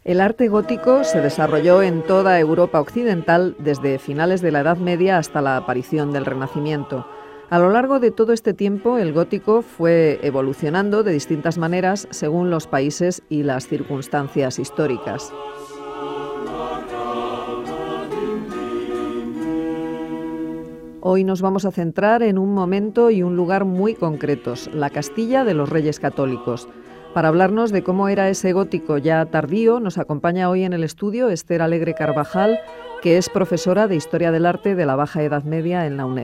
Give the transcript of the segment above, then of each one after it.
El arte gótico se desarrolló en toda Europa occidental desde finales de la Edad Media hasta la aparición del Renacimiento. A lo largo de todo este tiempo, el gótico fue evolucionando de distintas maneras según los países y las circunstancias históricas. Hoy nos vamos a centrar en un momento y un lugar muy concretos, la Castilla de los Reyes Católicos. Para hablarnos de cómo era ese gótico ya tardío, nos acompaña hoy en el estudio Esther Alegre Carvajal, que es profesora de Historia del Arte de la Baja Edad Media en la UNED.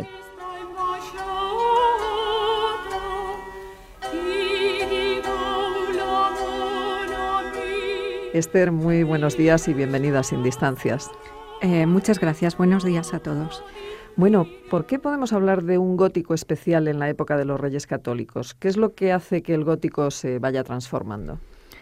Esther, muy buenos días y bienvenida a Sin Distancias. Muchas gracias, buenos días a todos. Bueno, ¿por qué podemos hablar de un gótico especial en la época de los Reyes Católicos? ¿Qué es lo que hace que el gótico se vaya transformando?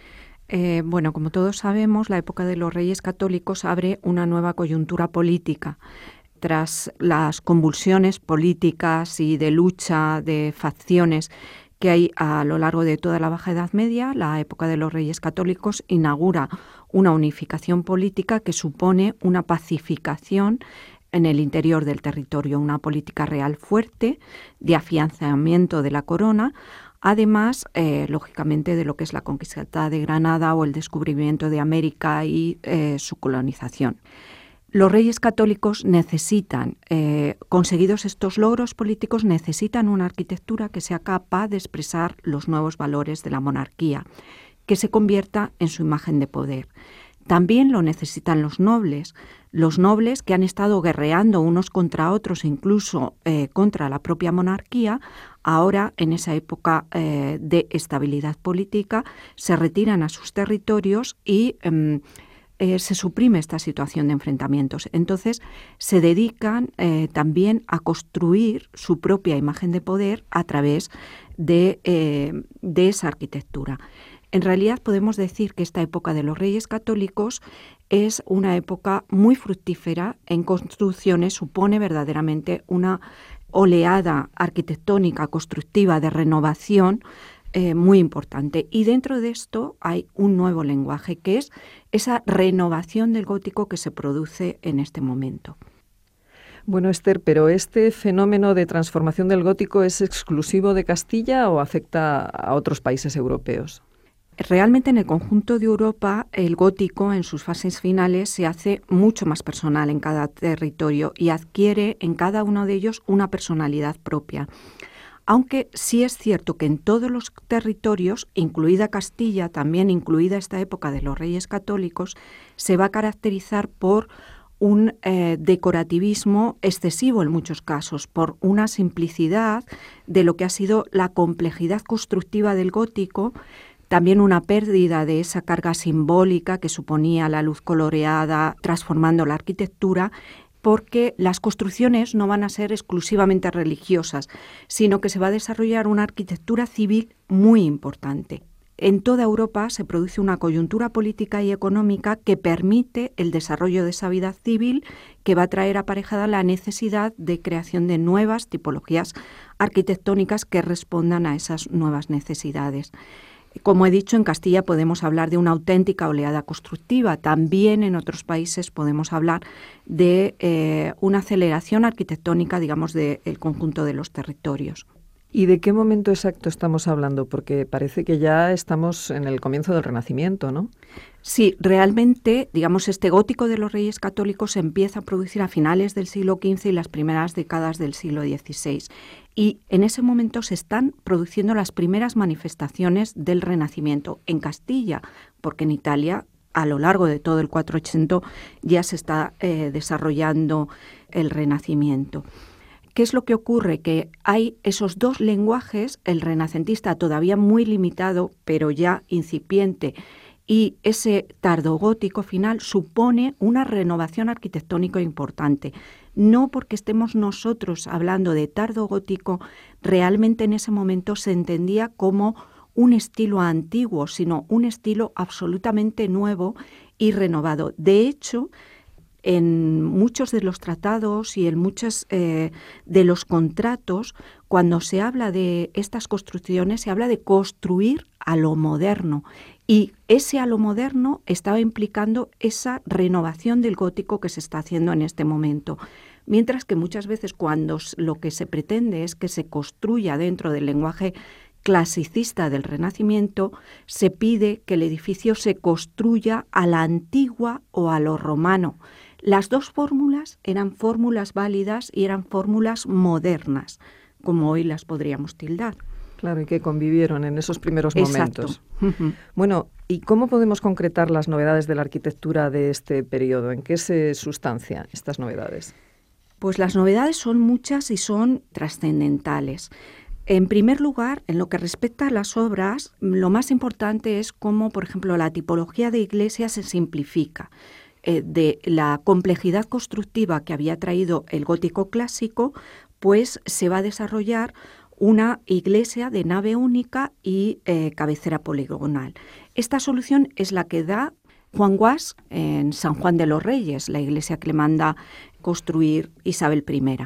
Bueno, como todos sabemos, la época de los Reyes Católicos abre una nueva coyuntura política. Tras las convulsiones políticas y de lucha de facciones que hay a lo largo de toda la Baja Edad Media, la época de los Reyes Católicos inaugura una unificación política que supone una pacificación en el interior del territorio, una política real fuerte de afianzamiento de la corona, además, lógicamente, de lo que es la conquista de Granada o el descubrimiento de América y su colonización. Los reyes católicos necesitan, conseguidos estos logros políticos, necesitan una arquitectura que sea capaz de expresar los nuevos valores de la monarquía, que se convierta en su imagen de poder. También lo necesitan los nobles que han estado guerreando unos contra otros, incluso contra la propia monarquía. Ahora, en esa época de estabilidad política, se retiran a sus territorios y se suprime esta situación de enfrentamientos. Entonces, se dedican también a construir su propia imagen de poder a través de esa arquitectura. En realidad podemos decir que esta época de los Reyes Católicos es una época muy fructífera en construcciones, supone verdaderamente una oleada arquitectónica, constructiva, de renovación muy importante. Y dentro de esto hay un nuevo lenguaje, que es esa renovación del gótico que se produce en este momento. Bueno, Esther, pero ¿este fenómeno de transformación del gótico es exclusivo de Castilla o afecta a otros países europeos? Realmente en el conjunto de Europa el gótico en sus fases finales se hace mucho más personal en cada territorio y adquiere en cada uno de ellos una personalidad propia. Aunque sí es cierto que en todos los territorios, incluida Castilla, también incluida esta época de los Reyes Católicos, se va a caracterizar por un decorativismo excesivo en muchos casos, por una simplicidad de lo que ha sido la complejidad constructiva del gótico, también una pérdida de esa carga simbólica que suponía la luz coloreada transformando la arquitectura, porque las construcciones no van a ser exclusivamente religiosas, sino que se va a desarrollar una arquitectura civil muy importante. En toda Europa se produce una coyuntura política y económica que permite el desarrollo de esa vida civil, que va a traer aparejada la necesidad de creación de nuevas tipologías arquitectónicas que respondan a esas nuevas necesidades. Como he dicho, en Castilla podemos hablar de una auténtica oleada constructiva. También en otros países podemos hablar de una aceleración arquitectónica, digamos, del conjunto de los territorios. ¿Y de qué momento exacto estamos hablando? Porque parece que ya estamos en el comienzo del Renacimiento, ¿no? Sí, realmente, digamos, este gótico de los Reyes Católicos se empieza a producir a finales del siglo XV y las primeras décadas del siglo XVI. Y en ese momento se están produciendo las primeras manifestaciones del Renacimiento en Castilla, porque en Italia, a lo largo de todo el 480, ya se está desarrollando el Renacimiento. ¿Qué es lo que ocurre? Que hay esos dos lenguajes, el renacentista todavía muy limitado, pero ya incipiente, y ese tardogótico final supone una renovación arquitectónica importante. No porque estemos nosotros hablando de tardogótico, realmente en ese momento se entendía como un estilo antiguo, sino un estilo absolutamente nuevo y renovado. De hecho, en muchos de los tratados y en muchos de los contratos, cuando se habla de estas construcciones, se habla de construir a lo moderno. Y ese a lo moderno estaba implicando esa renovación del gótico que se está haciendo en este momento. Mientras que muchas veces cuando lo que se pretende es que se construya dentro del lenguaje clasicista del Renacimiento, se pide que el edificio se construya a la antigua o a lo romano. Las dos fórmulas eran fórmulas válidas y eran fórmulas modernas, como hoy las podríamos tildar. Claro, y que convivieron en esos primeros momentos. Exacto. Bueno, ¿y cómo podemos concretar las novedades de la arquitectura de este periodo? ¿En qué se sustancian estas novedades? Pues las novedades son muchas y son trascendentales. En primer lugar, en lo que respecta a las obras, lo más importante es cómo, por ejemplo, la tipología de iglesia se simplifica. De la complejidad constructiva que había traído el gótico clásico, pues se va a desarrollar una iglesia de nave única y cabecera poligonal. Esta solución es la que da Juan Guas en San Juan de los Reyes, la iglesia que le manda construir Isabel I.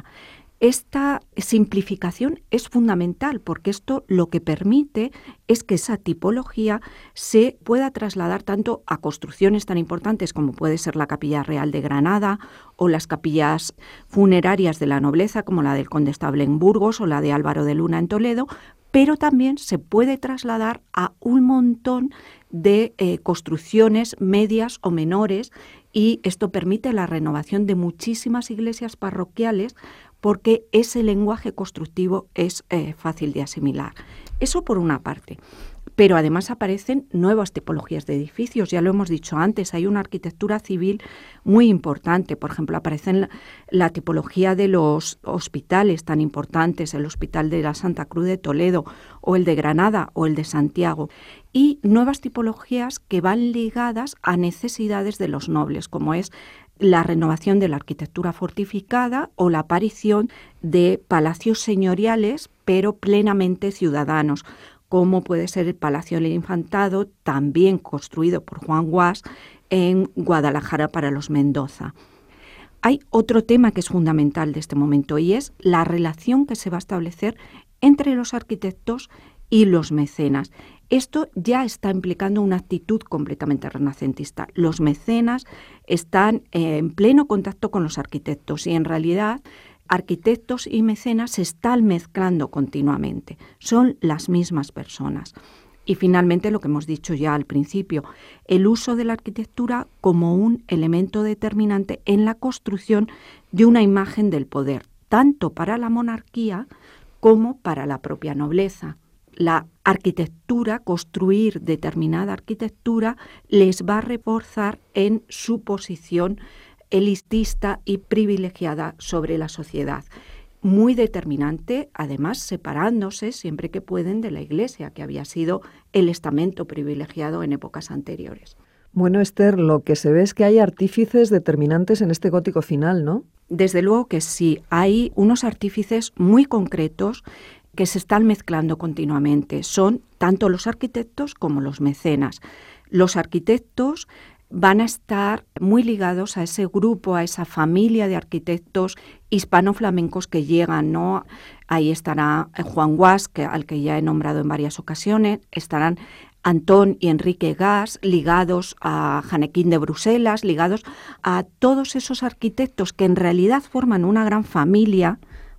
Esta simplificación es fundamental porque esto lo que permite es que esa tipología se pueda trasladar tanto a construcciones tan importantes como puede ser la Capilla Real de Granada o las capillas funerarias de la nobleza como la del Condestable en Burgos o la de Álvaro de Luna en Toledo, pero también se puede trasladar a un montón de construcciones medias o menores, y esto permite la renovación de muchísimas iglesias parroquiales porque ese lenguaje constructivo es fácil de asimilar. Eso por una parte. Pero además aparecen nuevas tipologías de edificios, ya lo hemos dicho antes, hay una arquitectura civil muy importante. Por ejemplo, aparecen la tipología de los hospitales tan importantes, el Hospital de la Santa Cruz de Toledo o el de Granada o el de Santiago, y nuevas tipologías que van ligadas a necesidades de los nobles, como es la renovación de la arquitectura fortificada o la aparición de palacios señoriales, pero plenamente ciudadanos, como puede ser el Palacio del Infantado, también construido por Juan Guas en Guadalajara para los Mendoza. Hay otro tema que es fundamental de este momento y es la relación que se va a establecer entre los arquitectos y los mecenas. Esto ya está implicando una actitud completamente renacentista. Los mecenas están en pleno contacto con los arquitectos y en realidad arquitectos y mecenas se están mezclando continuamente. Son las mismas personas. Y finalmente, lo que hemos dicho ya al principio, el uso de la arquitectura como un elemento determinante en la construcción de una imagen del poder, tanto para la monarquía como para la propia nobleza. La arquitectura, construir determinada arquitectura, les va a reforzar en su posición elitista y privilegiada sobre la sociedad. Muy determinante, además separándose siempre que pueden de la Iglesia, que había sido el estamento privilegiado en épocas anteriores. Bueno, Esther, lo que se ve es que hay artífices determinantes en este gótico final, ¿no? Desde luego que sí, hay unos artífices muy concretos que se están mezclando continuamente. Son tanto los arquitectos como los mecenas. Los arquitectos van a estar muy ligados a ese grupo, a esa familia de arquitectos hispano-flamencos que llegan, ¿no? Ahí estará Juan Guas, al que ya he nombrado en varias ocasiones, estarán Antón y Enrique Gas, ligados a Janequín de Bruselas, ligados a todos esos arquitectos que en realidad forman una gran familia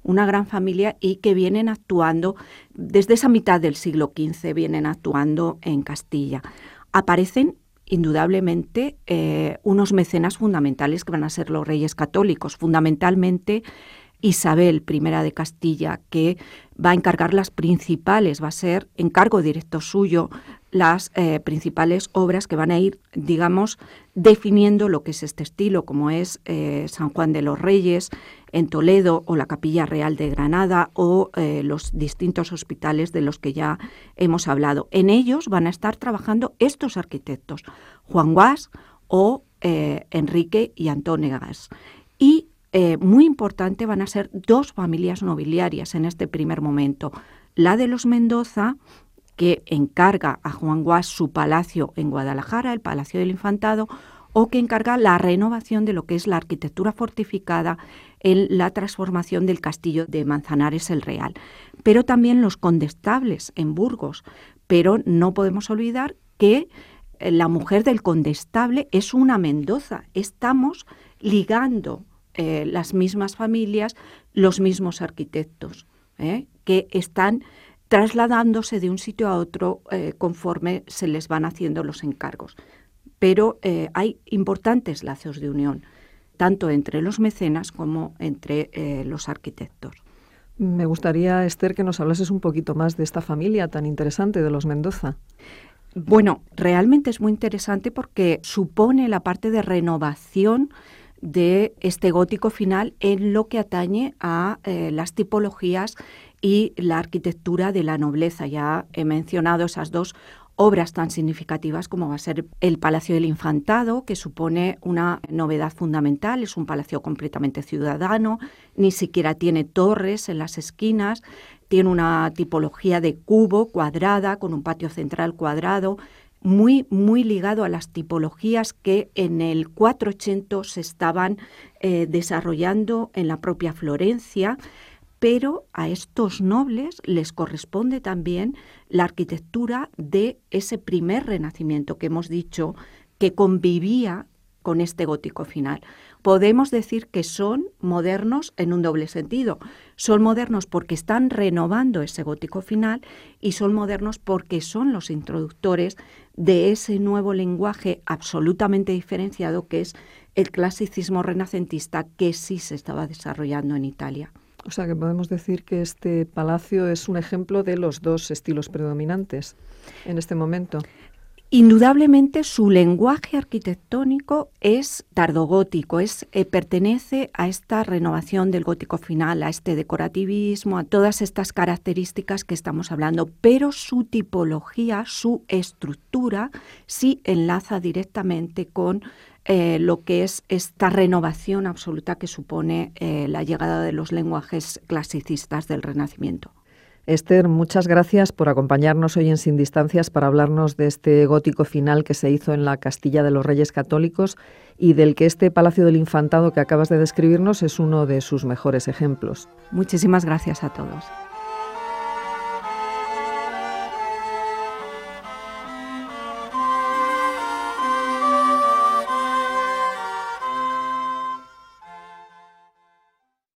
y que vienen actuando desde esa mitad del siglo XV, vienen actuando en Castilla. Aparecen indudablemente unos mecenas fundamentales que van a ser los reyes católicos, fundamentalmente Isabel I de Castilla, que va a encargar las principales, va a ser encargo directo suyo, las principales obras que van a ir, digamos, definiendo lo que es este estilo, como es San Juan de los Reyes en Toledo o la Capilla Real de Granada o los distintos hospitales de los que ya hemos hablado. En ellos van a estar trabajando estos arquitectos, Juan Guas o Enrique y Antón Gas. Y muy importante van a ser dos familias nobiliarias en este primer momento. La de los Mendoza, que encarga a Juan Guas su palacio en Guadalajara, el Palacio del Infantado, o que encarga la renovación de lo que es la arquitectura fortificada en la transformación del castillo de Manzanares el Real. pero también los condestables en Burgos. Pero no podemos olvidar que la mujer del condestable es una Mendoza. Estamos ligando las mismas familias, los mismos arquitectos, que están trasladándose de un sitio a otro conforme se les van haciendo los encargos. Pero hay importantes lazos de unión, tanto entre los mecenas como entre los arquitectos. Me gustaría, Esther, que nos hablases un poquito más de esta familia tan interesante de los Mendoza. Bueno, realmente es muy interesante porque supone la parte de renovación de este gótico final en lo que atañe a las tipologías y la arquitectura de la nobleza. Ya he mencionado esas dos obras tan significativas como va a ser el Palacio del Infantado, que supone una novedad fundamental. Es un palacio completamente ciudadano, ni siquiera tiene torres en las esquinas, tiene una tipología de cubo cuadrada con un patio central cuadrado, muy ligado a las tipologías que en el 480 se estaban desarrollando en la propia Florencia. Pero a estos nobles les corresponde también la arquitectura de ese primer Renacimiento que hemos dicho que convivía con este gótico final. Podemos decir que son modernos en un doble sentido. Son modernos porque están renovando ese gótico final y son modernos porque son los introductores de ese nuevo lenguaje absolutamente diferenciado que es el clasicismo renacentista que sí se estaba desarrollando en Italia. O sea que podemos decir que este palacio es un ejemplo de los dos estilos predominantes en este momento. Indudablemente su lenguaje arquitectónico es tardogótico, pertenece a esta renovación del gótico final, a este decorativismo, a todas estas características que estamos hablando, pero su tipología, su estructura sí enlaza directamente con lo que es esta renovación absoluta que supone la llegada de los lenguajes clasicistas del Renacimiento. Esther, muchas gracias por acompañarnos hoy en Sin Distancias para hablarnos de este gótico final que se hizo en la Castilla de los Reyes Católicos y del que este Palacio del Infantado que acabas de describirnos es uno de sus mejores ejemplos. Muchísimas gracias a todos.